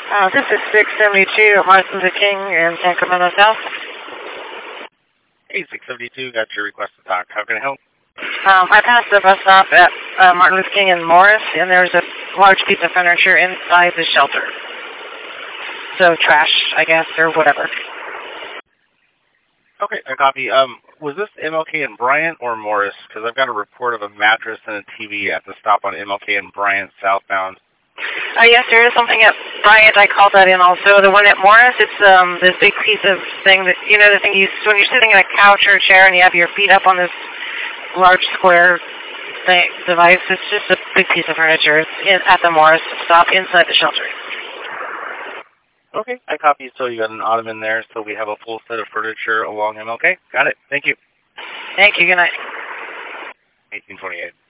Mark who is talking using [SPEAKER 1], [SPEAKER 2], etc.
[SPEAKER 1] This is 672 Martin Luther King in Sacramento South.
[SPEAKER 2] Hey, 672, got your request to talk. How can I help?
[SPEAKER 1] I passed the bus stop at Martin Luther King and Morris, and there's a large piece of furniture inside the shelter. So trash, I guess, or whatever.
[SPEAKER 2] Okay, I copy. Was this MLK and Bryant or Morris? Because I've got a report of a mattress and a TV at the stop on MLK and Bryant southbound.
[SPEAKER 1] Yes, there is something at Bryant. I called that in also. The one at Morris, it's this big piece of thing that, you know, the thing you, when you're sitting in a couch or a chair and you have your feet up on this large square device, it's just a big piece of furniture. It's at the Morris stop inside the shelter.
[SPEAKER 2] Okay, I copy. So you got an ottoman there, so we have a full set of furniture along MLK. Got it. Thank you.
[SPEAKER 1] Thank you. Good night.
[SPEAKER 2] 1828.